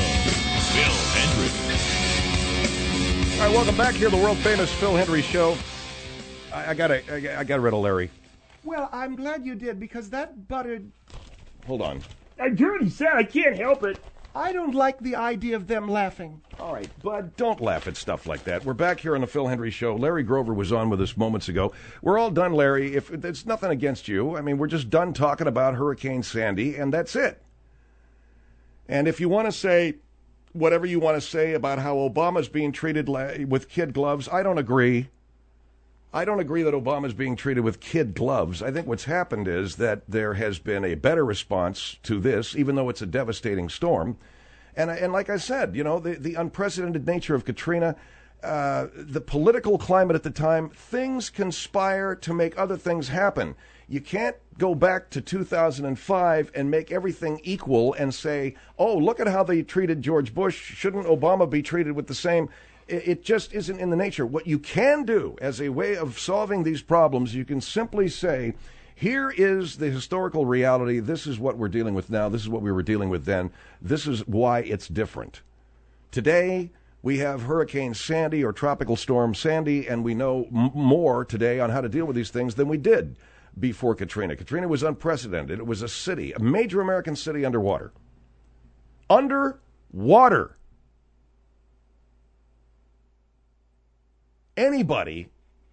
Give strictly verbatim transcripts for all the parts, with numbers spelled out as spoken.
Phil Hendrie. All right, welcome back here to the world-famous Phil Hendrie Show. I, I got I, I got rid of Larry. Well, I'm glad you did, because that buttered... Hold on. I already said I can't help it. I don't like the idea of them laughing. All right, Bud, don't laugh at stuff like that. We're back here on the Phil Hendrie Show. Larry Grover was on with us moments ago. We're all done, Larry. If it's nothing against you, I mean, we're just done talking about Hurricane Sandy, and that's it. And if you want to say whatever you want to say about how Obama's being treated with kid gloves, I don't agree. I don't agree that Obama's being treated with kid gloves. I think what's happened is that there has been a better response to this, even though it's a devastating storm. And, and like I said, you know, the, the unprecedented nature of Katrina, uh, the political climate at the time, things conspire to make other things happen. You can't go back to two thousand five and make everything equal and say, oh, look at how they treated George Bush. Shouldn't Obama be treated with the same? It just isn't in the nature. What you can do as a way of solving these problems, you can simply say, here is the historical reality. This is what we're dealing with now. This is what we were dealing with then. This is why it's different. Today, we have Hurricane Sandy or Tropical Storm Sandy, and we know m- more today on how to deal with these things than we did before Katrina. Katrina was unprecedented. It was a city, a major American city underwater. Underwater. Anybody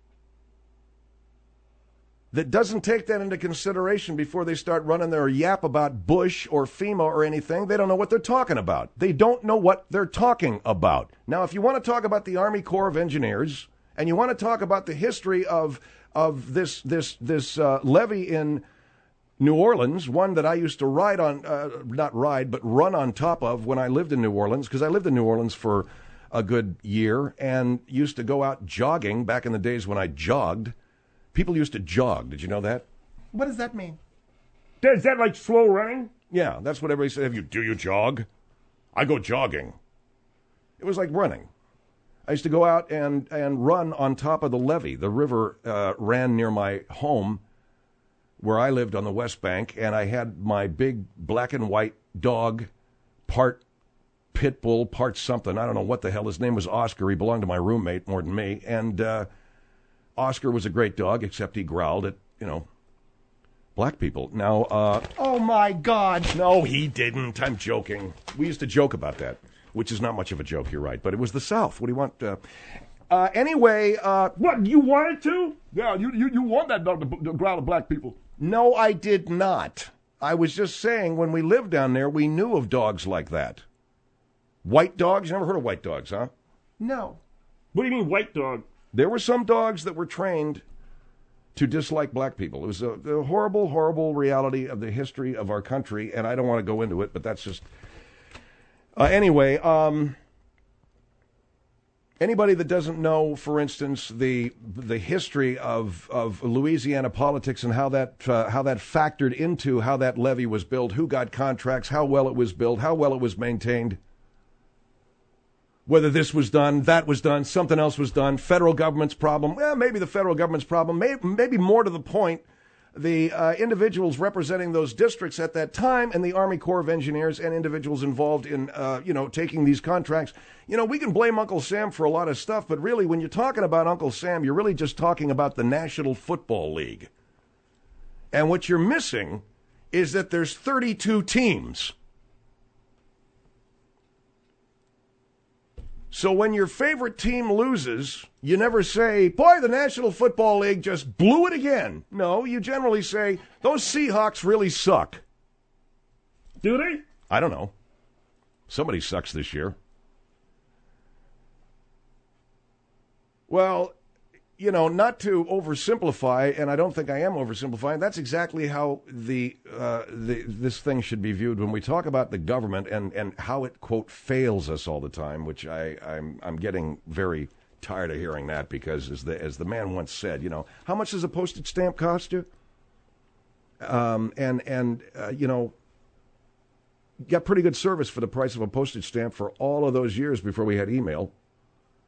that doesn't take that into consideration before they start running their yap about Bush or FEMA or anything, they don't know what they're talking about. They don't know what they're talking about. Now, if you want to talk about the Army Corps of Engineers and you want to talk about the history of of this this this uh, levee in New Orleans, one that I used to ride on, uh, not ride, but run on top of when I lived in New Orleans, because I lived in New Orleans for a good year and used to go out jogging back in the days when I jogged. People used to jog. Did you know that? What does that mean? Is that like slow running? Yeah, that's what everybody said. Have you, do you jog? I go jogging. It was like running. I used to go out and, and run on top of the levee. The river uh, ran near my home where I lived on the West Bank, and I had my big black and white dog, part pit bull, part something. I don't know what the hell. His name was Oscar. He belonged to my roommate more than me. And uh, Oscar was a great dog, except he growled at, you know, black people. Now, uh... Oh, my God. No, he didn't. I'm joking. We used to joke about that, which is not much of a joke, you're right. But it was the South. What do you want? Uh, uh, anyway, uh... What, you wanted to? Yeah, you, you, you want that dog to, to growl at black people. No, I did not. I was just saying, when we lived down there, we knew of dogs like that. White dogs? You never heard of white dogs, huh? No. What do you mean, white dog? There were some dogs that were trained to dislike black people. It was a, a horrible, horrible reality of the history of our country, and I don't want to go into it, but that's just... Uh, anyway, um, anybody that doesn't know, for instance, the the history of, of Louisiana politics and how that uh, how that factored into how that levee was built, who got contracts, how well it was built, how well it was maintained, whether this was done, that was done, something else was done, federal government's problem. Well, maybe the federal government's problem. Maybe, maybe more to the point, the uh, individuals representing those districts at that time and the Army Corps of Engineers and individuals involved in, uh, you know, taking these contracts. You know, we can blame Uncle Sam for a lot of stuff, but really when you're talking about Uncle Sam, you're really just talking about the National Football League. And what you're missing is that there's thirty-two teams. So when your favorite team loses, you never say, boy, the National Football League just blew it again. No, you generally say, those Seahawks really suck. Do they? I don't know. Somebody sucks this year. Well, you know, not to oversimplify, and I don't think I am oversimplifying, that's exactly how the, uh, the this thing should be viewed when we talk about the government and, and how it, quote, fails us all the time, which I, I'm, I'm getting very tired of hearing that because, as the, as the man once said, you know, how much does a postage stamp cost you? Um, and, and uh, you know, got pretty good service for the price of a postage stamp for all of those years before we had email.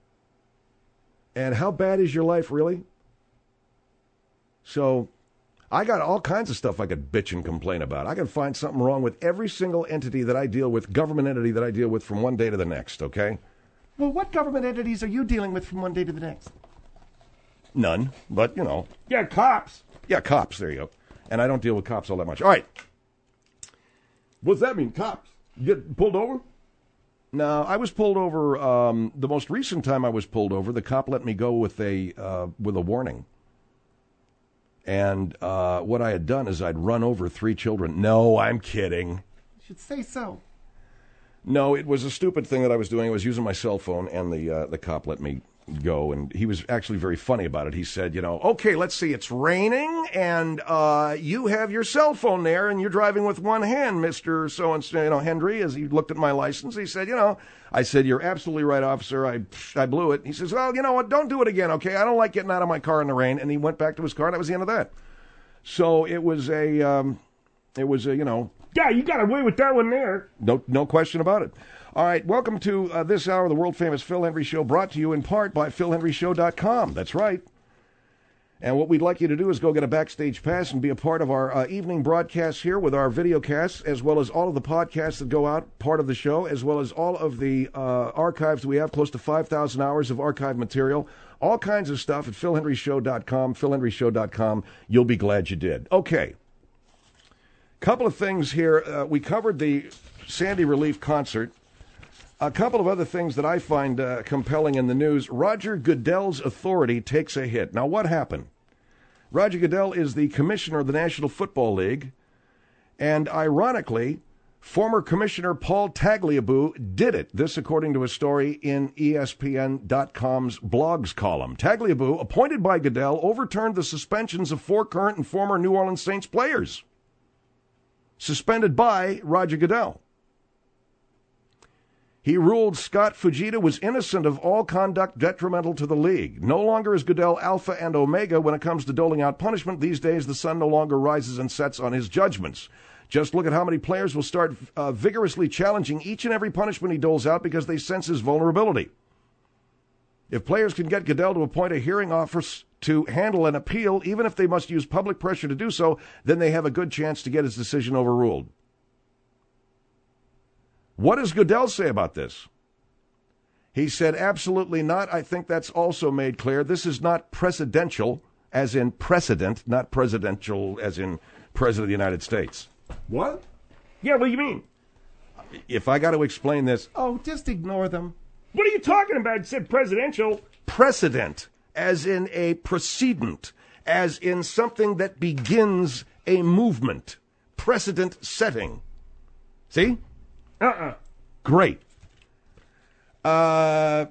And how bad is your life, really? So I got all kinds of stuff I could bitch and complain about. I can find something wrong with every single entity that I deal with, government entity that I deal with from one day to the next, okay? Well, what government entities are you dealing with from one day to the next? None, but, you know. Yeah, cops. Yeah, cops, there you go. And I don't deal with cops all that much. All right. What's that mean, cops? You get pulled over? No, I was pulled over, um, the most recent time I was pulled over, the cop let me go with a, uh, with a warning. And uh, what I had done is I'd run over three children. No, I'm kidding. You should say so. No, it was a stupid thing that I was doing. I was using my cell phone, and the uh, the cop let me go, and he was actually very funny about it. He said, you know, okay, let's see, it's raining, and uh, you have your cell phone there, and you're driving with one hand, Mister So-and-so, you know, Hendry, as he looked at my license. He said, you know, I said, you're absolutely right, officer. I I blew it. He says, well, you know what, don't do it again, okay? I don't like getting out of my car in the rain. And he went back to his car, and that was the end of that. So it was a, um, it was a, you know. Yeah, you got away with that one there. No, no question about it. All right, welcome to uh, this hour of the world-famous Phil Hendry Show, brought to you in part by phil hendry show dot com. That's right. And what we'd like you to do is go get a backstage pass and be a part of our uh, evening broadcasts here with our video casts, as well as all of the podcasts that go out, part of the show, as well as all of the uh, archives. We have close to five thousand hours of archive material, all kinds of stuff at phil hendry show dot com, phil hendry show dot com. You'll be glad you did. Okay. Couple of things here. Uh, we covered the Sandy Relief concert. A couple of other things that I find uh, compelling in the news. Roger Goodell's authority takes a hit. Now, what happened? Roger Goodell is the commissioner of the National Football League, and ironically, former Commissioner Paul Tagliabue did it. This, according to a story in E S P N dot com's blogs column. Tagliabue, appointed by Goodell, overturned the suspensions of four current and former New Orleans Saints players. Suspended by Roger Goodell. He ruled Scott Fujita was innocent of all conduct detrimental to the league. No longer is Goodell alpha and omega when it comes to doling out punishment. These days, the sun no longer rises and sets on his judgments. Just look at how many players will start uh, vigorously challenging each and every punishment he doles out because they sense his vulnerability. If players can get Goodell to appoint a hearing office to handle an appeal, even if they must use public pressure to do so, then they have a good chance to get his decision overruled. What does Goodell say about this? He said, absolutely not. I think that's also made clear. This is not precedential, as in precedent, not presidential, as in President of the United States. What? Yeah, what do you mean? If I got to explain this. Oh, just ignore them. What are you talking about? You said presidential. Precedent, as in a precedent, as in something that begins a movement. Precedent setting. See? Uh-uh. Great. Uh,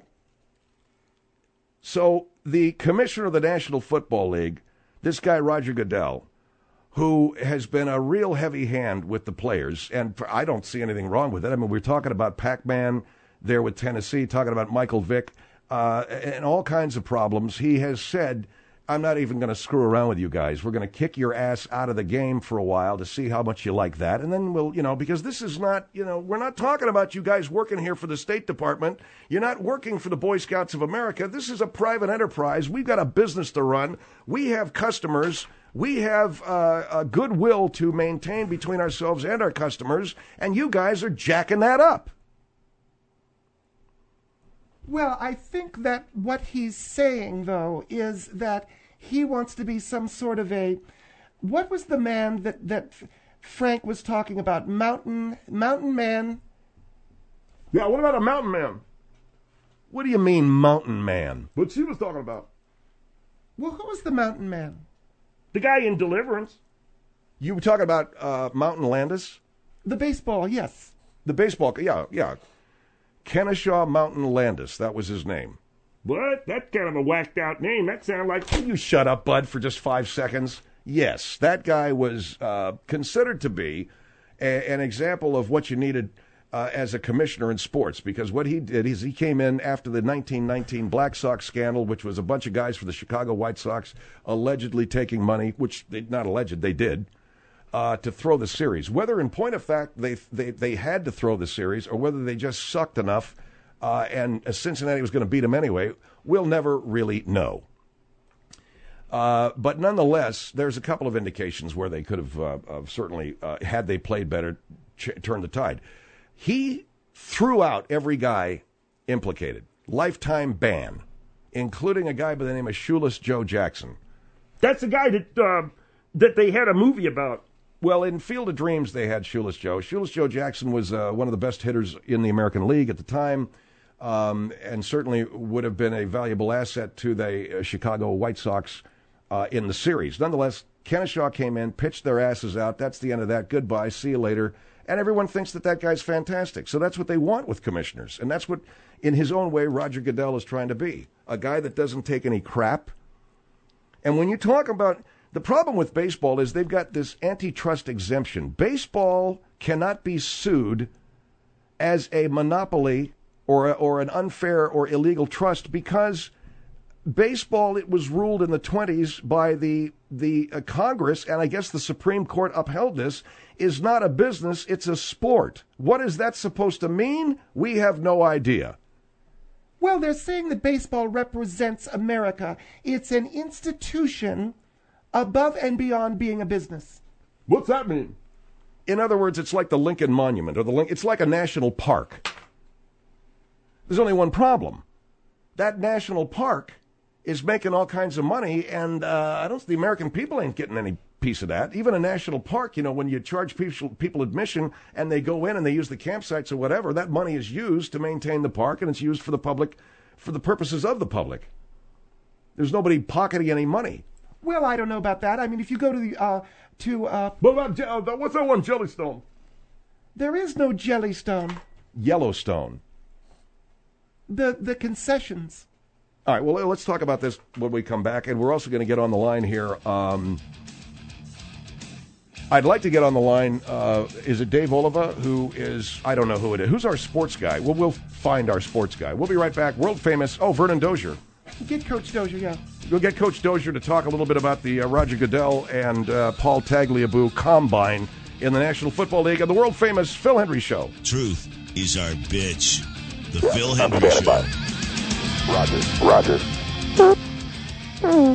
so the commissioner of the National Football League, this guy Roger Goodell, who has been a real heavy hand with the players, and I don't see anything wrong with it. I mean, we're talking about Pac-Man there with Tennessee, talking about Michael Vick, uh, and all kinds of problems. He has said, I'm not even going to screw around with you guys. We're going to kick your ass out of the game for a while to see how much you like that. And then we'll, you know, because this is not, you know, we're not talking about you guys working here for the State Department. You're not working for the Boy Scouts of America. This is a private enterprise. We've got a business to run. We have customers. We have uh, a goodwill to maintain between ourselves and our customers. And you guys are jacking that up. Well, I think that what he's saying, though, is that he wants to be some sort of a... What was the man that, that Frank was talking about? Mountain, mountain man? Yeah, what about a mountain man? What do you mean, mountain man? What she was talking about. Well, who was the mountain man? The guy in Deliverance. You were talking about uh, Mountain Landis? The baseball, yes. The baseball, yeah, yeah. Kennesaw Mountain Landis, that was his name. What? That's kind of a whacked out name. That sounds like... Can you shut up, bud, for just five seconds? Yes, that guy was uh, considered to be a, an example of what you needed uh, as a commissioner in sports, because what he did is he came in after the nineteen nineteen Black Sox scandal, which was a bunch of guys for the Chicago White Sox allegedly taking money, which they not alleged, they did, uh, to throw the series. Whether in point of fact they, they, they had to throw the series or whether they just sucked enough uh, and Cincinnati was going to beat them anyway, we'll never really know. Uh, but nonetheless, there's a couple of indications where they could have uh, uh, certainly, uh, had they played better, ch- turned the tide. He threw out every guy implicated. Lifetime ban, including a guy by the name of Shoeless Joe Jackson. That's the guy that uh, that they had a movie about. Well, in Field of Dreams, they had Shoeless Joe. Shoeless Joe Jackson was uh, one of the best hitters in the American League at the time, um, and certainly would have been a valuable asset to the uh, Chicago White Sox uh, in the series. Nonetheless, Kennesaw came in, pitched their asses out. That's the end of that. Goodbye. See you later. And everyone thinks that that guy's fantastic. So that's what they want with commissioners. And that's what, in his own way, Roger Goodell is trying to be. A guy that doesn't take any crap. And when you talk about... The problem with baseball is they've got this antitrust exemption. Baseball cannot be sued as a monopoly or a, or an unfair or illegal trust because baseball, it was ruled in the twenties by the the uh, Congress, and I guess the Supreme Court upheld this, is not a business, it's a sport. What is that supposed to mean? We have no idea. Well, they're saying that baseball represents America. It's an institution above and beyond being a business. What's that mean? In other words, it's like the Lincoln Monument, or the Lin- it's like a national park. There's only one problem. That national park is making all kinds of money, and uh, I don't. The American people ain't getting any piece of that. Even a national park, you know, when you charge people, people admission and they go in and they use the campsites or whatever, that money is used to maintain the park, and it's used for the public, for the purposes of the public. There's nobody pocketing any money. Well, I don't know about that. I mean, if you go to the, uh, to, uh... What about, Je- uh, what's that one, Jellystone? There is no Jellystone. Yellowstone. The, the concessions. All right, well, let's talk about this when we come back, and we're also going to get on the line here. Um, I'd like to get on the line, uh, is it Dave Oliva, who is, I don't know who it is. Who's our sports guy? Well, we'll find our sports guy. We'll be right back. World famous, oh, Vernon Dozier. Get Coach Dozier, yeah. We'll get Coach Dozier to talk a little bit about the uh, Roger Goodell and uh, Paul Tagliabue combine in the National Football League and the world-famous Phil Hendry Show. Truth is our bitch. The Phil Hendry Show. Roger. Roger.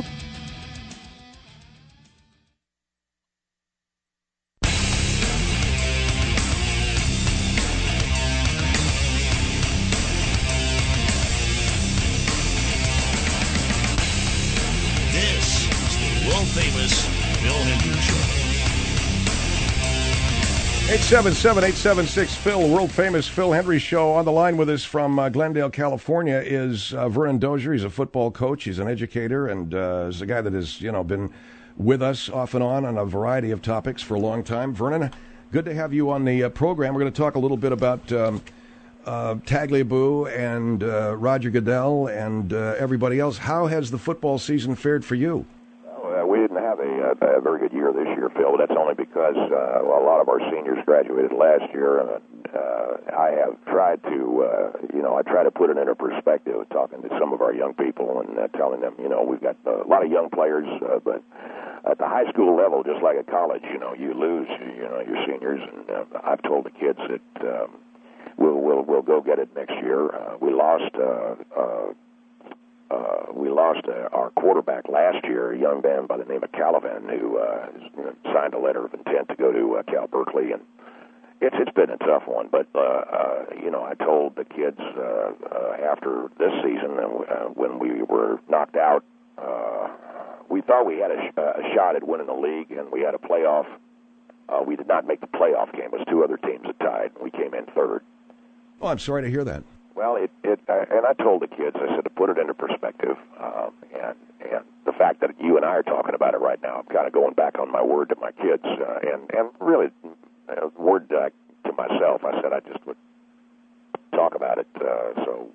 eight seven seven, eight seven six, Phil, world-famous Phil Hendry Show. On the line with us from uh, Glendale, California, is uh, Vernon Dozier. He's a football coach. He's an educator, and uh, is a guy that has, you know, been with us off and on on a variety of topics for a long time. Vernon, good to have you on the uh, program. We're going to talk a little bit about um, uh, Tagliabue and uh, Roger Goodell and uh, everybody else. How has the football season fared for you? Uh, we didn't have a, a, a very good year this year, Phil. That's only because uh, well, a lot of our seniors graduated last year, and uh, I have tried to, uh, you know, I try to put it into perspective, talking to some of our young people and uh, telling them, you know, we've got a lot of young players, uh, but at the high school level, just like at college, you know, you lose, you know, your seniors, and uh, I've told the kids that um, we'll we'll we'll go get it next year. Uh, we lost. Uh, uh, Uh, we lost uh, our quarterback last year, a young man by the name of Calavan, who uh, signed a letter of intent to go to uh, Cal Berkeley, and it's it's been a tough one. But uh, uh, you know, I told the kids uh, uh, after this season uh, when we were knocked out, uh, we thought we had a, sh- a shot at winning the league, and we had a playoff. Uh, we did not make the playoff game. It was two other teams that tied. We came in third. Oh, I'm sorry to hear that. Well, it, it uh, and I told the kids, I said, to put it into perspective, um, and and the fact that you and I are talking about it right now, I'm kind of going back on my word to my kids, uh, and and really, uh, word uh, to myself. I said I just would talk about it. Uh, so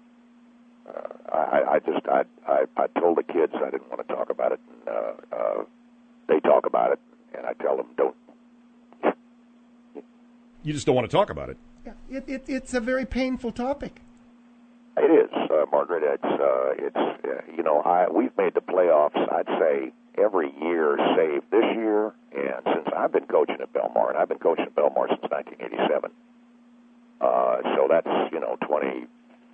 uh, I, I just I, I I told the kids I didn't want to talk about it. And, uh, uh, they talk about it, and I tell them don't. You just don't want to talk about it. Yeah, it, it, it's a very painful topic. It is, uh, Margaret. It's, uh, it's uh, you know, I we've made the playoffs, I'd say, every year save this year, and since I've been coaching at Belmar, and I've been coaching at Belmar since nineteen eighty-seven. Uh, so that's, you know, twenty,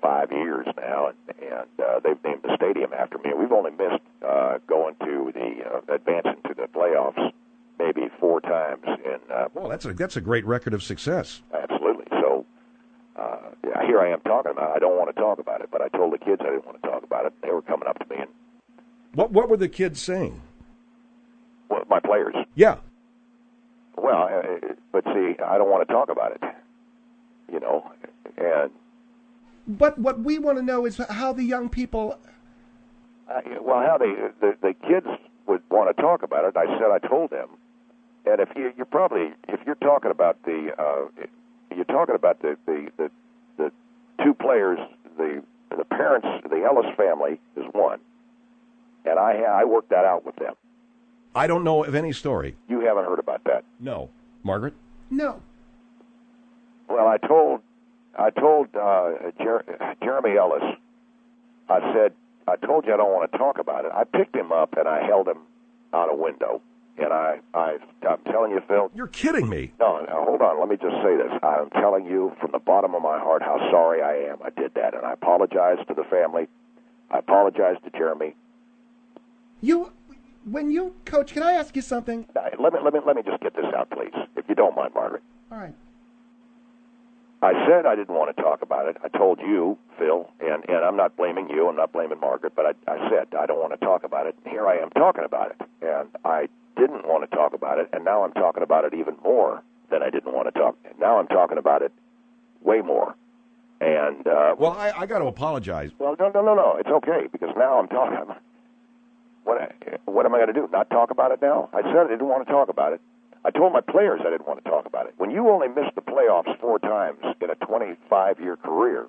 five years now, and, and uh, they've named the stadium after me. We've only missed uh, going to the uh, advancing to the playoffs maybe four times. In uh, well, that's a that's a great record of success. Absolutely. So uh, yeah, here I am talking about it. I don't want to talk about it, but I told the kids I didn't want to talk about it. They were coming up to me and what what were the kids saying? well, my players. Yeah. Well, uh, but see, I don't want to talk about it. You know, and But what we want to know is how the young people. uh, well, how they the, the kids would want to talk about it. I said I told them, and if you you're probably if you're talking about the uh, you're talking about the, the the the two players, the the parents, the Ellis family is one, and I I worked that out with them. I don't know of any story. You haven't heard about that? No. Margaret? No. Well, I told I told uh, Jer- Jeremy Ellis. I said, I told you I don't want to talk about it. I picked him up and I held him out a window, and I, I I'm telling you, Phil. You're kidding me. No, no, hold on. Let me just say this. I'm telling you from the bottom of my heart how sorry I am. I did that, and I apologize to the family. I apologize to Jeremy. You, when you coach, can I ask you something? Uh, Let me let me let me just get this out, please, if you don't mind, Margaret. All right. I said I didn't want to talk about it. I told you, Phil, and, and I'm not blaming you. I'm not blaming Margaret, but I, I said I don't want to talk about it. And here I am talking about it. And I didn't want to talk about it, and now I'm talking about it even more than I didn't want to talk. And now I'm talking about it way more. And uh, Well, I, I got to apologize. well, no, no, no, no. It's okay because now I'm talking. What what am I going to do? Not talk about it now? I said I didn't want to talk about it. I told my players I didn't want to talk about it. When you only miss the playoffs four times in a twenty-five-year career,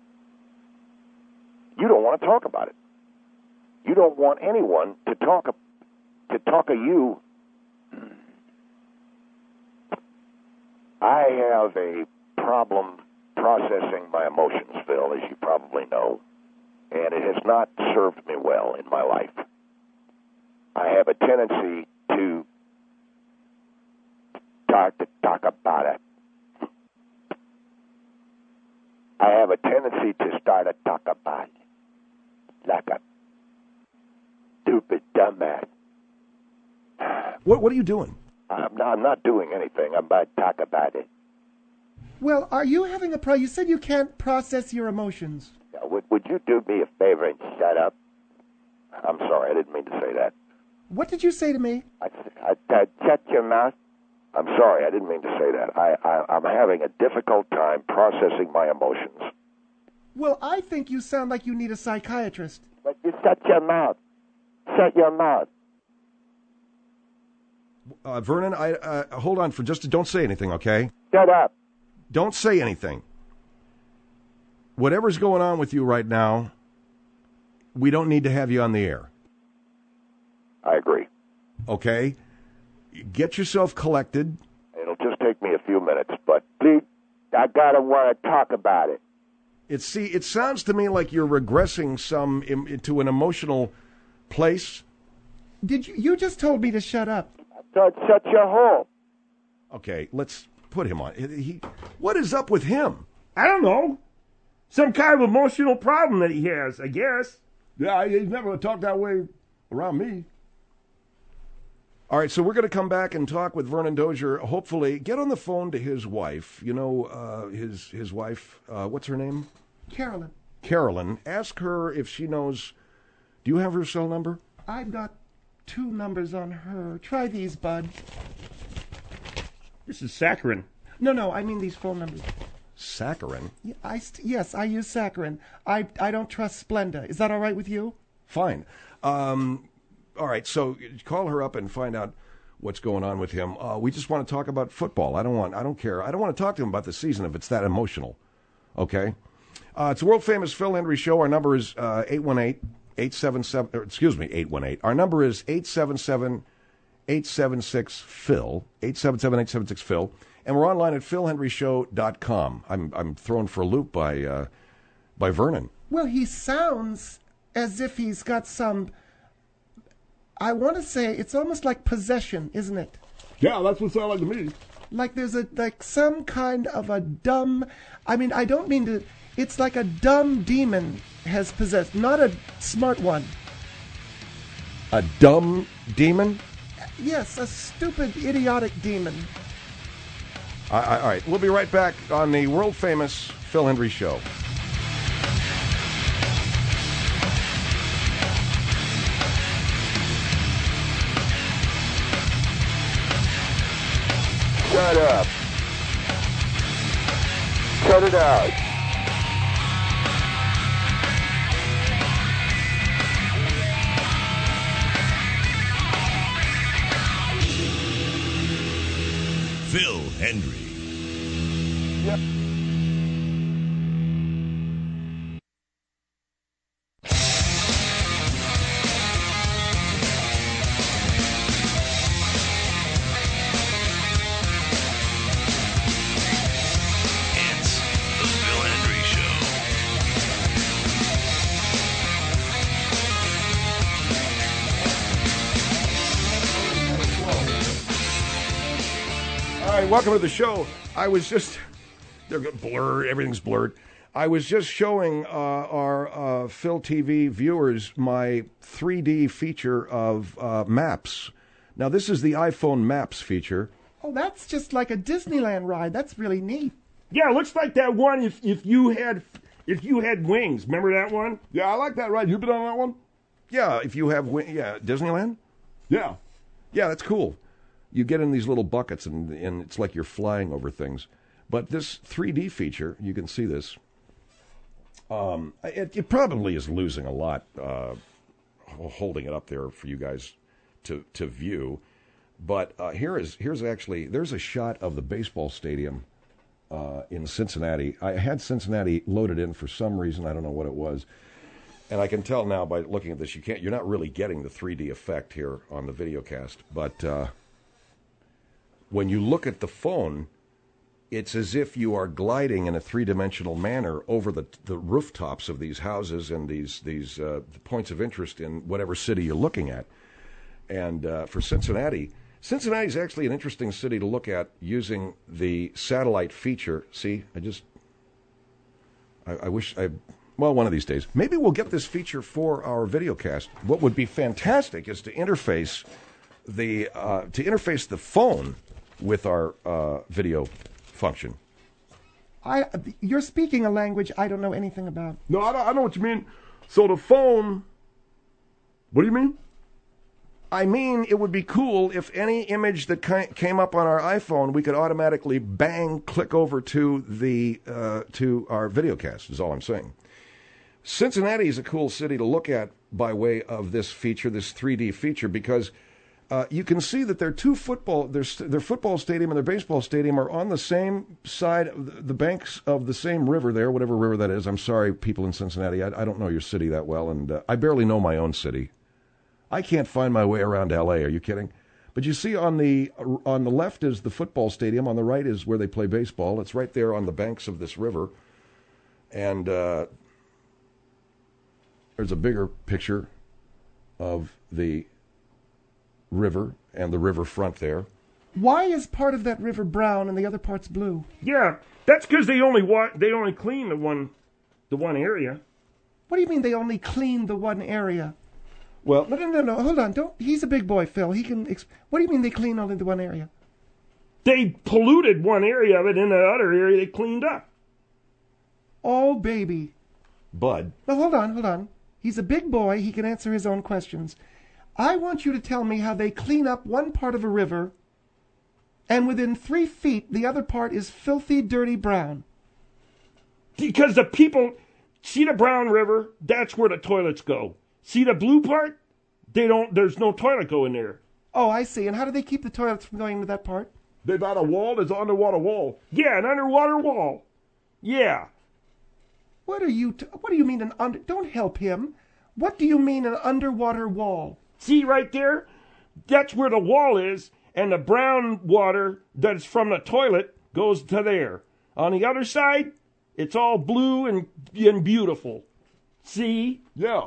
you don't want to talk about it. You don't want anyone to talk to talk of you. I have a problem processing my emotions, Phil, as you probably know, and it has not served me well in my life. I have a tendency to start to talk about it. I have a tendency to start to talk about it like a stupid dumbass. What What are you doing? I'm not, I'm not doing anything. I'm about to talk about it. Well, are you having a pro? You said you can't process your emotions. Now, would, would you do me a favor and shut up? I'm sorry, I didn't mean to say that. What did you say to me? I, I, I shut your mouth. I'm sorry, I didn't mean to say that. I, I, I'm having a difficult time processing my emotions. Well, I think you sound like you need a psychiatrist. But you shut your mouth. Shut your mouth. Uh, Vernon, I uh, hold on for just don't say anything, okay? Shut up. Don't say anything. Whatever's going on with you right now, we don't need to have you on the air. I agree. Okay? Get yourself collected. It'll just take me a few minutes, but please, I gotta want to talk about it. It see, it sounds to me like you're regressing some im, into an emotional place. Did you? You just told me to shut up. So shut your hole. Okay, let's put him on. He, what is up with him? I don't know. Some kind of emotional problem that he has, I guess. Yeah, he's never going to talk that way around me. All right, so we're going to come back and talk with Vernon Dozier. Hopefully, get on the phone to his wife. You know, uh, his his wife. Uh, what's her name? Carolyn. Carolyn. Ask her if she knows. Do you have her cell number? I've got two numbers on her. Try these, bud. This is saccharin. No, no, I mean these phone numbers. Saccharin. Yeah, I st- yes, I use saccharin. I I don't trust Splenda. Is that all right with you? Fine. Um, all right, so call her up and find out what's going on with him. Uh, we just want to talk about football. I don't want. I don't care. I don't want to talk to him about the season if it's that emotional. Okay. Uh, it's a world famous Phil Hendrie show. Our number is uh, eight one eight, eight seven seven. Or excuse me, eight one eight. Our number is eight seven seven, eight seven six, Phil. eight seven seven, eight seven six, Phil. And we're online at phil hendrie show dot com. I'm I'm thrown for a loop by uh, by Vernon. Well, he sounds as if he's got some. I want to say it's almost like possession, isn't it? Yeah, that's what it sounds like to me. Like there's a like some kind of a dumb. I mean, I don't mean to It's like a dumb demon has possessed, not a smart one. A dumb demon? Yes, a stupid, idiotic demon. I, I, all right, we'll be right back on the world-famous Phil Hendry Show. Shut up. Cut it out. Phil Hendry. Yep. It's the Phil Hendry Show. All right, welcome to the show. I was just, they're blurred, everything's blurred. I was just showing uh, our uh, Phil T V viewers my three D feature of uh, maps. Now, this is the iPhone Maps feature. Oh, that's just like a Disneyland ride. That's really neat. Yeah, it looks like that one if, if you had if you had wings. Remember that one? Yeah, I like that ride. You been on that one? Yeah, if you have, wi- yeah, Disneyland? Yeah. Yeah, that's cool. You get in these little buckets, and, and it's like you're flying over things. But this three D feature, you can see this. Um, it, it probably is losing a lot, uh, holding it up there for you guys to to view. But uh, here is here's actually there's a shot of the baseball stadium uh, in Cincinnati. I had Cincinnati loaded in for some reason. I don't know what it was. And I can tell now by looking at this, you can't. You're not really getting the three D effect here on the video cast. But uh, when you look at the phone, it's as if you are gliding in a three-dimensional manner over the the rooftops of these houses and these these uh, points of interest in whatever city you're looking at. And uh, for Cincinnati, Cincinnati is actually an interesting city to look at using the satellite feature. See, I just, I, I wish I. Well, one of these days. Maybe we'll get this feature for our videocast. What would be fantastic is to interface the uh, to interface the phone with our uh, video function. I, you're speaking a language I don't know anything about. No, I, don't, I know what you mean. So the phone. What do you mean? I mean, it would be cool if any image that ki- came up on our iPhone, we could automatically bang click over to the uh, to our videocast. Is all I'm saying. Cincinnati is a cool city to look at by way of this feature, this three D feature, because uh, you can see that their two football, their, their football stadium and their baseball stadium are on the same side of the, the banks of the same river there, whatever river that is. I'm sorry, people in Cincinnati. I, I don't know your city that well, and uh, I barely know my own city. I can't find my way around L A. Are you kidding? But you see on the on the left is the football stadium. On the right is where they play baseball. It's right there on the banks of this river. And uh, there's a bigger picture of the river and the riverfront there. Why is part of that river brown and the other part's blue? Yeah, that's because they only wa- they only clean the one the one area. What do you mean they only clean the one area? Well, No, no, no, no. Hold on. Don't. He's a big boy, Phil. He can. Exp- what do you mean they clean only the one area? They polluted one area of it, and the other area they cleaned up. Oh, baby. Bud. No, hold on, hold on. He's a big boy. He can answer his own questions. I want you to tell me how they clean up one part of a river, and within three feet, the other part is filthy, dirty brown. Because the people see the brown river, that's where the toilets go. See the blue part? They don't. There's no toilet going there. Oh, I see. And how do they keep the toilets from going into that part? They've got a wall. There's an underwater wall. Yeah, an underwater wall. Yeah. What are you? T- what do you mean an under? Don't help him. What do you mean an underwater wall? See right there? That's where the wall is, and the brown water that's from the toilet goes to there. On the other side, it's all blue and and beautiful. See? Yeah.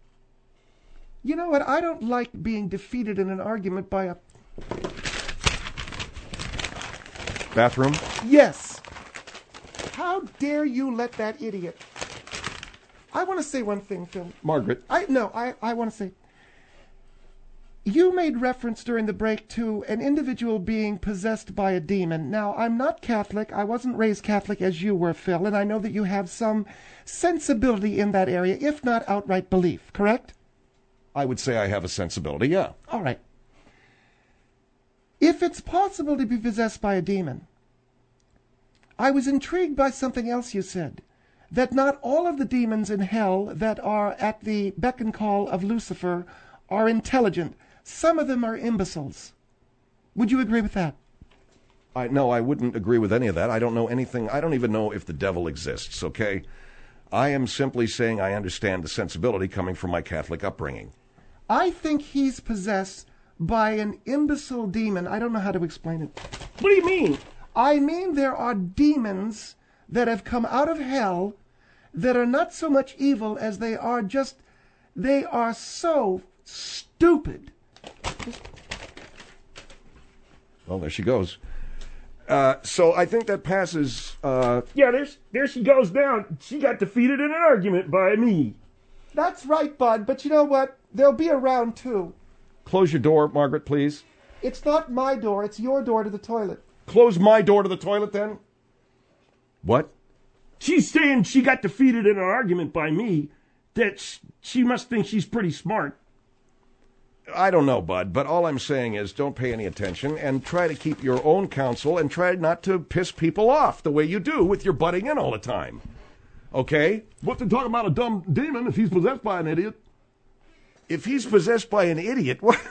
You know what? I don't like being defeated in an argument by a... Bathroom? Yes. how dare you let that idiot... I want to say one thing, Phil. Margaret. I No, I, I want to say... You made reference during the break to an individual being possessed by a demon. Now, I'm not Catholic. I wasn't raised Catholic as you were, Phil, and I know that you have some sensibility in that area, if not outright belief, correct? I would say I have a sensibility, yeah. All right. If it's possible to be possessed by a demon, I was intrigued by something else you said, that not all of the demons in hell that are at the beck and call of Lucifer are intelligent. Some of them are imbeciles. Would you agree with that? I no, I wouldn't agree with any of that. I don't know anything. I don't even know if the devil exists, okay? I am simply saying I understand the sensibility coming from my Catholic upbringing. I think he's possessed by an imbecile demon. I don't know how to explain it. What do you mean? I mean there are demons that have come out of hell that are not so much evil as they are just, they are so stupid. Well, there she goes. Uh, so I think that passes... Uh... Yeah, there's, there she goes down. She got defeated in an argument by me. That's right, Bud, but you know what? There'll be a round two. Close your door, Margaret, please. It's not my door, it's your door to the toilet. Close my door to the toilet, then? What? She's saying she got defeated in an argument by me, that sh- she must think she's pretty smart. I don't know, Bud, but all I'm saying is don't pay any attention and try to keep your own counsel and try not to piss people off the way you do with your butting in all the time. Okay? What's he talking about a dumb demon if he's possessed by an idiot? If he's possessed by an idiot, what?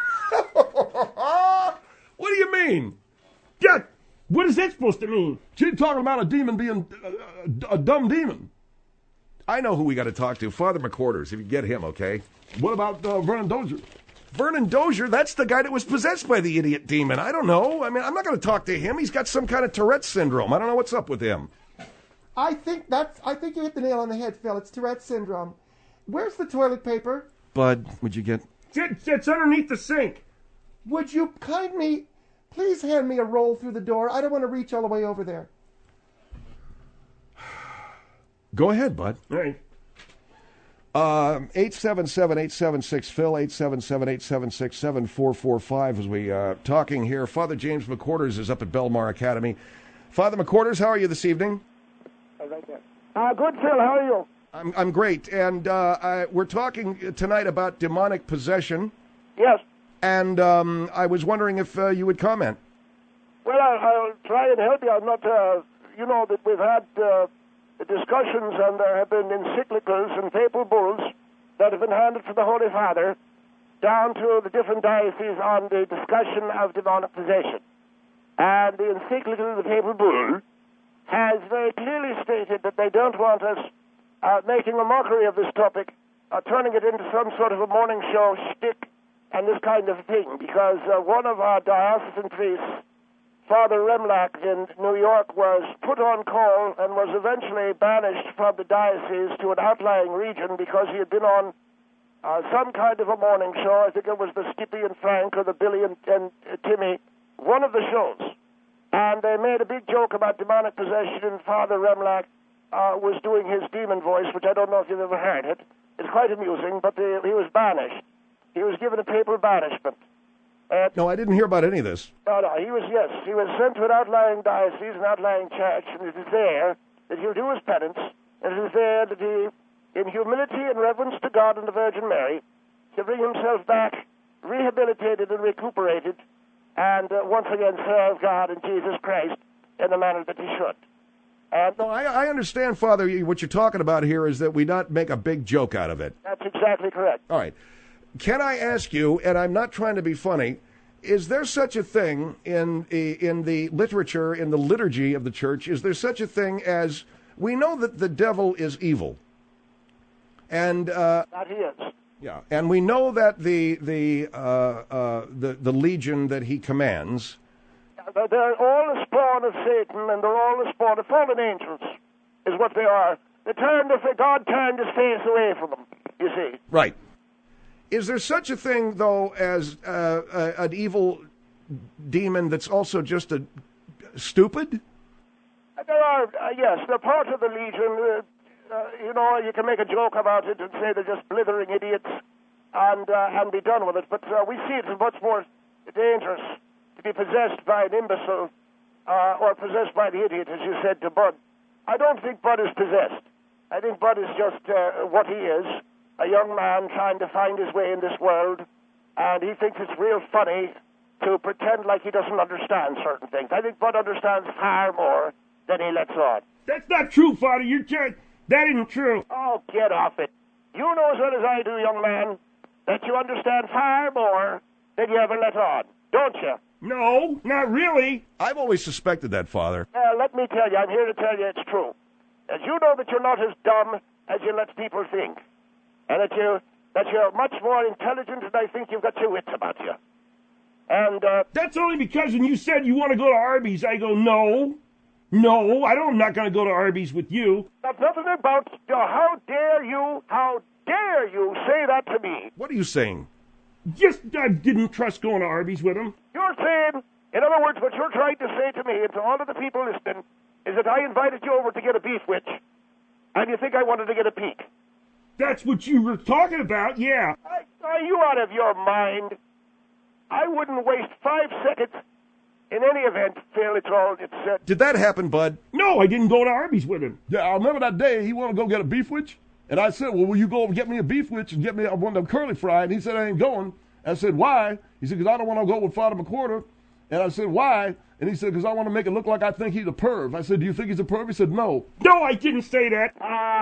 What do you mean? Yeah, what is that supposed to mean? She's talking about a demon being a, a, a dumb demon. I know who we got to talk to. Father McQuarters, if you get him, okay? What about uh, Vernon Dozier? Vernon Dozier, that's the guy that was possessed by the idiot demon. I don't know. I mean, I'm not going to talk to him. He's got some kind of Tourette's syndrome. I don't know what's up with him. I think that's, I think you hit the nail on the head, Phil. It's Tourette's syndrome. Where's the toilet paper? Bud, would you get... It's, it's underneath the sink. Would you kindly, please hand me a roll through the door? I don't want to reach all the way over there. Go ahead, Bud. All right. Uh, eight seven seven, eight seven six, Phil, eight seven seven, eight seven six, seven four four five as we uh talking here. Father James McQuarters is up at Belmar Academy. Father McQuarters, how are you this evening? Uh, good, Phil. How are you? I'm I'm great, and uh, I, we're talking tonight about demonic possession. Yes. And um, I was wondering if uh, you would comment. Well, I, I'll try and help you. I'm not, uh, you know, that we've had uh, discussions and there have been encyclicals and papal bulls that have been handed from the Holy Father down to the different dioceses on the discussion of demonic possession. And the encyclical of the papal bull has very clearly stated that they don't want us uh, making a mockery of this topic, uh, turning it into some sort of a morning show shtick and this kind of thing, because uh, one of our diocesan priests, Father Remlach in New York, was put on call and was eventually banished from the diocese to an outlying region because he had been on uh, some kind of a morning show. I think it was the Skippy and Frank or the Billy and, and uh, Timmy, one of the shows. And they made a big joke about demonic possession, and Father Remlach uh, was doing his demon voice, which I don't know if you've ever heard it. It's quite amusing, but the, he was banished. He was given a papal banishment. Uh, No, I didn't hear about any of this. no, no, he was, yes, he was sent to an outlying diocese, an outlying church, and it is there that he'll do his penance, and it is there that he, in humility and reverence to God and the Virgin Mary, to bring himself back rehabilitated and recuperated, and uh, once again serve God and Jesus Christ in the manner that he should. And No, I, I understand, Father, you- what you're talking about here is that we not make a big joke out of it. that's exactly correct. All right. Can I ask you, and I'm not trying to be funny, is there such a thing in in the literature, in the liturgy of the church, is there such a thing as, we know that the devil is evil, and uh, That he is. yeah, and we know that the the uh, uh, the the legion that he commands, Uh, They're all the spawn of Satan, and they're all the spawn of fallen angels, is what they are. They turned, if God turned his face away from them, you see. right? Is there such a thing though as uh, a, an evil demon that's also just a stupid? There are, uh, yes, they're part of the Legion. Uh, uh, you know, you can make a joke about it and say they're just blithering idiots and uh, and be done with it. But uh, we see it as much more dangerous to be possessed by an imbecile uh, or possessed by the idiot, as you said to Bud. I don't think Bud is possessed. I think Bud is just uh, what he is, a young man trying to find his way in this world, and he thinks it's real funny to pretend like he doesn't understand certain things. I think Bud understands far more than he lets on. That's not true, Father. You're just, that isn't true. Oh, get off it. You know as well as I do, young man, that you understand far more than you ever let on, don't you? No, not really. I've always suspected that, Father. Uh, let me tell you, I'm here to tell you it's true. As you know that you're not as dumb as you let people think, and that, you, that you're much more intelligent, and I think you've got your wits about you. And, uh... That's only because when you said you want to go to Arby's, I go, no. No, I don't, I'm not going to go to Arby's with you. That's nothing about, uh, how dare you, how dare you say that to me? What are you saying? Just, I didn't trust going to Arby's with him. You're saying, in other words, what you're trying to say to me and to all of the people listening is that I invited you over to get a beef witch, and you think I wanted to get a peek. That's what you were talking about, yeah. I, are you out of your mind? I wouldn't waste five seconds in any event, Phil. It's all, it's... Uh, Did that happen, Bud? No, I didn't go to Arby's with him. Yeah, I remember that day he wanted to go get a beef witch. And I said, well, will you go and get me a beef witch and get me one of them curly fried? And he said, I ain't going. I said, why? He said, because I don't want to go with Father McWhorter. And I said, why? And he said, because I want to make it look like I think he's a perv. I said, do you think he's a perv? He said, no. No, I didn't say that.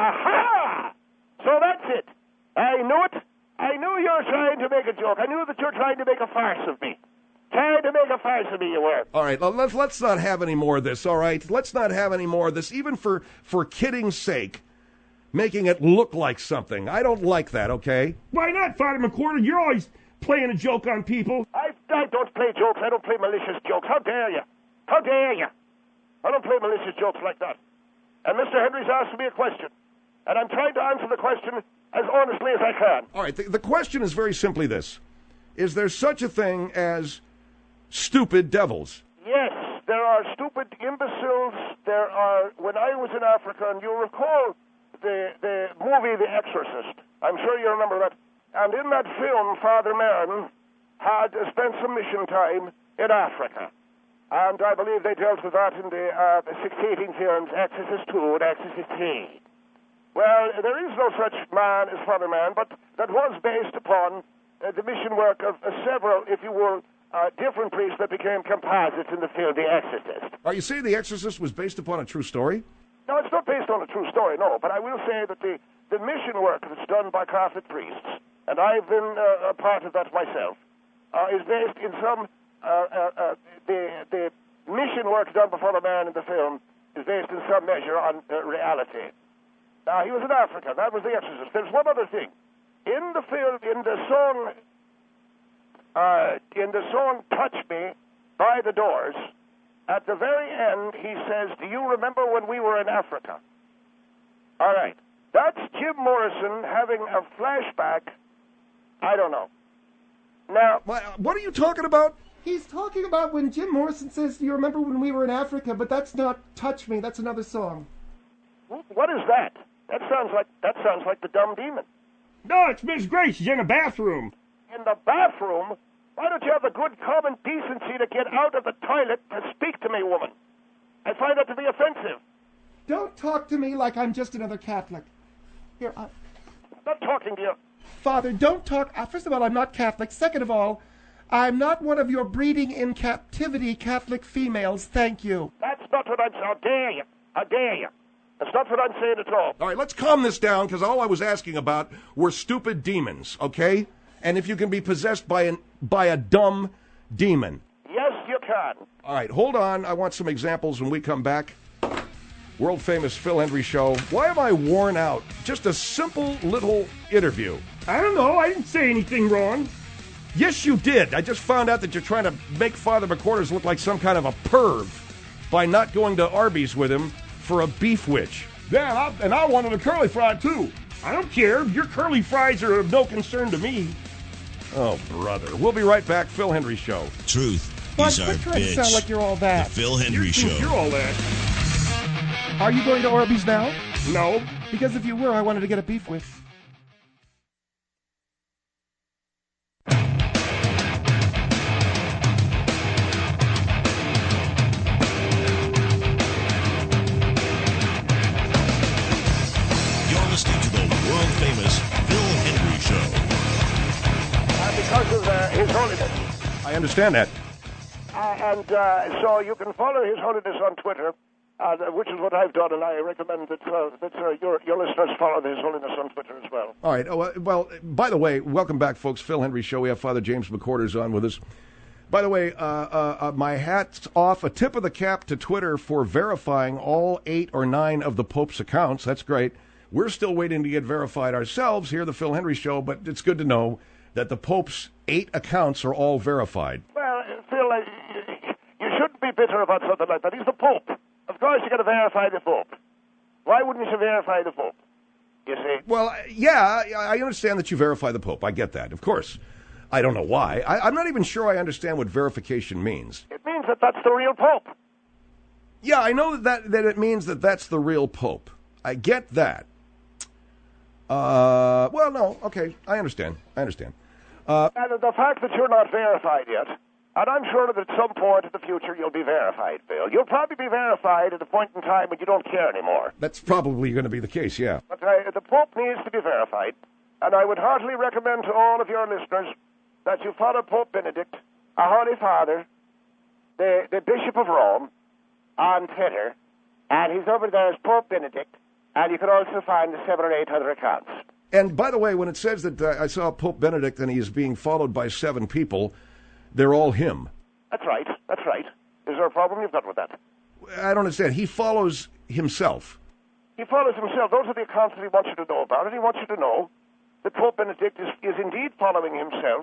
Aha! So that's it. I knew it. I knew you were trying to make a joke. I knew that you're trying to make a farce of me. Trying to make a farce of me, you were. All right, let's, let's not have any more of this, all right? Let's not have any more of this, even for, for kidding's sake. Making it look like something. I don't like that, okay? Why not, Father McWhorter? You're always playing a joke on people. I, I don't play jokes. I don't play malicious jokes. How dare you? How dare you? I don't play malicious jokes like that. And Mister Henry's asked me a question. And I'm trying to answer the question as honestly as I can. All right, the, the question is very simply this. Is there such a thing as stupid devils? Yes, there are stupid imbeciles. There are, when I was in Africa, and you'll recall the, the movie The Exorcist. I'm sure you remember that. And in that film, Father Merrin had spent some mission time in Africa. And I believe they dealt with that in the uh, succeeding films, Exorcist two and Exorcist three. Well, there is no such man as Father Merrin, but that was based upon uh, the mission work of uh, several, if you will, uh, different priests that became composites in the film The Exorcist. Are you saying The Exorcist was based upon a true story? No, it's not based on a true story, no, but I will say that the, the mission work that's done by Catholic priests, and I've been uh, a part of that myself, uh, is based in some, uh, uh, uh, the, the mission work done by Father Merrin in the film is based in some measure on uh, reality. Now, he was in Africa, that was The Exorcist. There's one other thing. In the film, in the song, uh, in the song Touch Me by The Doors, at the very end, he says, do you remember when we were in Africa? All right. That's Jim Morrison having a flashback. I don't know. Now, what are you talking about? He's talking about when Jim Morrison says, do you remember when we were in Africa? But that's not Touch Me. That's another song. What is that? That sounds like that sounds like the dumb demon. No, it's Miss Grace. She's in the bathroom. In the bathroom? Why don't you have the good common decency to get out of the toilet to speak to me, woman? I find that to be offensive. Don't talk to me like I'm just another Catholic. Here, I... I'm not talking to you. Father, don't talk... Uh, first of all, I'm not Catholic. Second of all, I'm not one of your breeding in captivity Catholic females. Thank you. That's not what I'm saying. How dare you? How dare you? That's not what I'm saying at all. All right, let's calm this down, because all I was asking about were stupid demons, okay? And if you can be possessed by an by a dumb demon. Yes, you can. All right, hold on. I want some examples when we come back. World famous Phil Hendrie Show. Why am I worn out? Just a simple little interview. I don't know. I didn't say anything wrong. Yes, you did. I just found out that you're trying to make Father McWhorter look like some kind of a perv by not going to Arby's with him for a beef witch. Yeah, and I, and I wanted a curly fried, too. I don't care. Your curly fries are of no concern to me. Oh, brother. We'll be right back. Phil Hendrie Show. Truth. But He's our quit trying bitch. to sound like you're all that. The Phil Hendrie Show. You're all that. Are you going to Orbeez now? No. Because if you were, I wanted to get a beef with. You're listening to the world-famous Phil Hendry Show. Uh, because of uh, His Holiness. I understand that. Uh, and uh, so you can follow His Holiness on Twitter, uh, which is what I've done, and I recommend that, uh, that uh, your, your listeners follow His Holiness on Twitter as well. All right. Oh, uh, well, by the way, welcome back, folks. Phil Hendry Show. We have Father James McCorders on with us. By the way, uh, uh, uh, my hat's off, a tip of the cap to Twitter for verifying all eight or nine of the Pope's accounts. That's great. We're still waiting to get verified ourselves here, the Phil Hendry Show, but it's good to know that the Pope's eight accounts are all verified. Well, Phil, uh, you shouldn't be bitter about something like that. He's the Pope. Of course you've got to verify the Pope. Why wouldn't you verify the Pope? You see? Well, yeah, I understand that you verify the Pope. I get that, of course. I don't know why. I, I'm not even sure I understand what verification means. It means that that's the real Pope. Yeah, I know that, that, that it means that that's the real Pope. I get that. Uh, well, no, okay, I understand. I understand. Uh, and the fact that you're not verified yet, and I'm sure that at some point in the future you'll be verified, Phil. You'll probably be verified at a point in time when you don't care anymore. That's probably going to be the case, yeah. But uh, the Pope needs to be verified, and I would heartily recommend to all of your listeners that you follow Pope Benedict, our Holy Father, the, the Bishop of Rome, on Twitter, and he's over there as Pope Benedict, and you can also find the seven or eight other accounts. And by the way, when it says that uh, I saw Pope Benedict and he is being followed by seven people, they're all him. That's right, that's right. Is there a problem you've got with that? I don't understand. He follows himself. He follows himself. Those are the accounts that he wants you to know about, and he wants you to know that Pope Benedict is, is indeed following himself,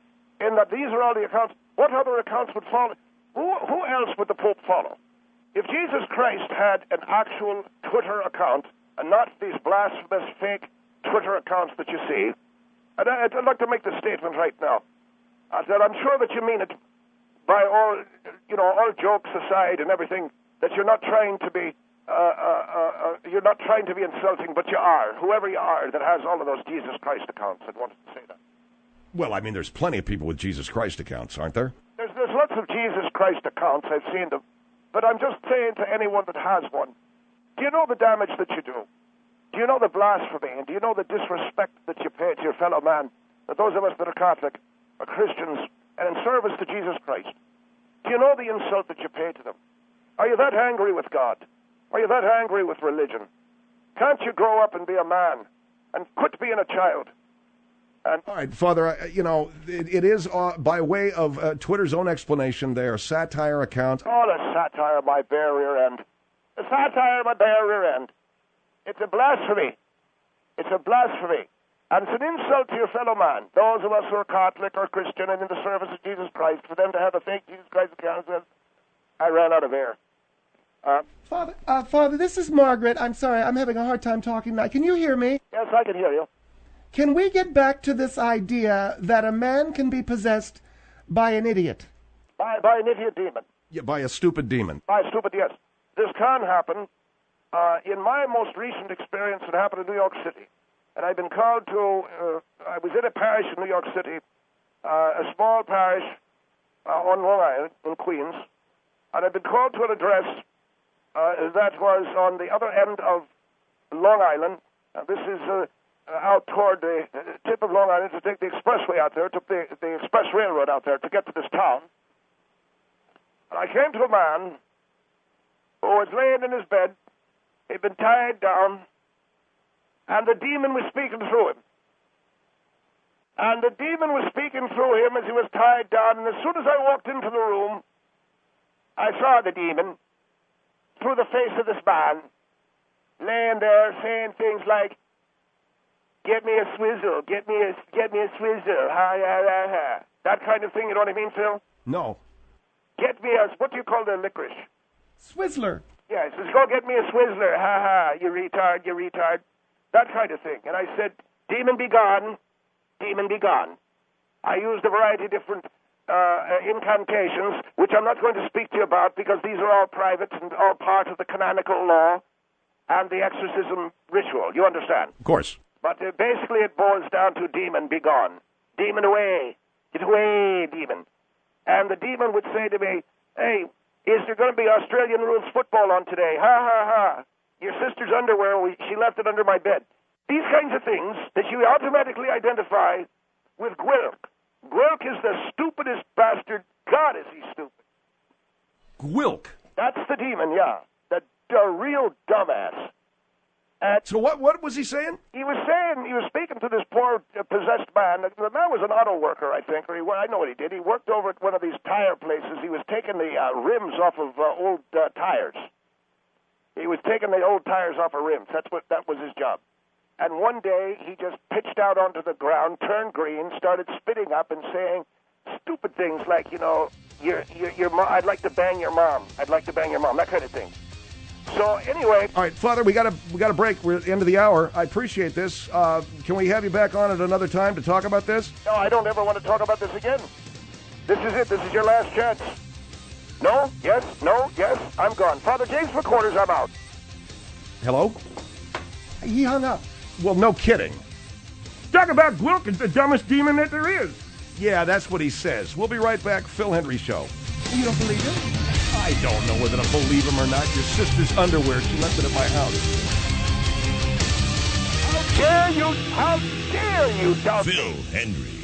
in that these are all the accounts. What other accounts would follow? Who, who else would the Pope follow? If Jesus Christ had an actual Twitter account, and not these blasphemous, fake Twitter accounts that you see, and I'd, I'd like to make the statement right now, uh, that I'm sure that you mean it by all, you know, all jokes aside and everything, that you're not trying to be, uh, uh, uh, you're not trying to be insulting, but you are. Whoever you are that has all of those Jesus Christ accounts, I wanted to say that. Well, I mean, there's plenty of people with Jesus Christ accounts, aren't there? There's, there's lots of Jesus Christ accounts. I've seen them. But I'm just saying to anyone that has one, do you know the damage that you do? Do you know the blasphemy? And do you know the disrespect that you pay to your fellow man? That those of us that are Catholic, are Christians, and in service to Jesus Christ, do you know the insult that you pay to them? Are you that angry with God? Are you that angry with religion? Can't you grow up and be a man and quit being a child? And all right, Father, I- you know, it, it is uh, by way of uh, Twitter's own explanation, they are satire accounts. all a satire, my bare rear end. A satire, my bare rear end. It's a blasphemy. It's a blasphemy. And it's an insult to your fellow man, those of us who are Catholic or Christian and in the service of Jesus Christ, for them to have a fake Jesus Christ account. I ran out of air. Uh, Father, uh, Father, this is Margaret. I'm sorry, I'm having a hard time talking now. Can you hear me? yes, I can hear you. Can we get back to this idea that a man can be possessed by an idiot? By, by an idiot demon. Yeah, by a stupid demon. By a stupid, yes. This can happen. Uh, in my most recent experience, it happened in New York City. And I've been called to, uh, I was in a parish in New York City, uh, a small parish uh, on Long Island in Queens. And I've been called to an address uh, that was on the other end of Long Island. Uh, this is uh, out toward the tip of Long Island to take the expressway out there, took the, the express railroad out there to get to this town. And I came to a man who was laying in his bed. He'd been tied down, and the demon was speaking through him. And the demon was speaking through him as he was tied down, and as soon as I walked into the room, I saw the demon through the face of this man, laying there saying things like, "Get me a swizzle, get me a, get me a swizzle, ha, ha, ha, ha." That kind of thing, you know what I mean, Phil? No. Get me a, what do you call the licorice? Swizzler. Yeah, he says, "Go get me a swizzler, ha ha, you retard, you retard." That kind of thing. And I said, "Demon be gone, demon be gone." I used a variety of different uh, incantations, which I'm not going to speak to you about because these are all private and all part of the canonical law. and the exorcism ritual. You understand? Of course. But uh, basically it boils down to demon, be gone. Demon away. Get away, demon. And the demon would say to me, hey, is there going to be Australian rules football on today? Ha, ha, ha. Your sister's underwear, we, she left it under my bed. These kinds of things that you automatically identify with Gwilk. Gwilk is the stupidest bastard. God, is he stupid. Gwilk. That's the demon, yeah. The, the real dumbass. And So what what was he saying? he was saying, he was speaking to this poor uh, possessed man. The, the man was an auto worker, I think, or he, well, I know what he did. He worked over at one of these tire places. He was taking the uh, rims off of uh, old uh, tires. He was taking the old tires off of rims. That's what that was his job. And one day he just pitched out onto the ground, turned green, started spitting up and saying stupid things like, you know, your your your mom, I'd like to bang your mom. I'd like to bang your mom. That kind of thing. So anyway, All right, Father, we got to we got to break. We're at the end of the hour. I appreciate this. Uh, can we have you back on at another time to talk about this? no, I don't ever want to talk about this again. This is it. This is your last chance. No? Yes? No? Yes? I'm gone. Father James McQuarters, I'm out. Hello? He hung up. Well, no kidding. Talk about Gwilk is the dumbest demon that there is. Yeah, that's what he says. We'll be right back. Phil Hendry Show. You don't believe him? I don't know whether to believe him or not. Your sister's underwear, she left it at my house. How dare you? How dare you, dumb... Phil Hendry.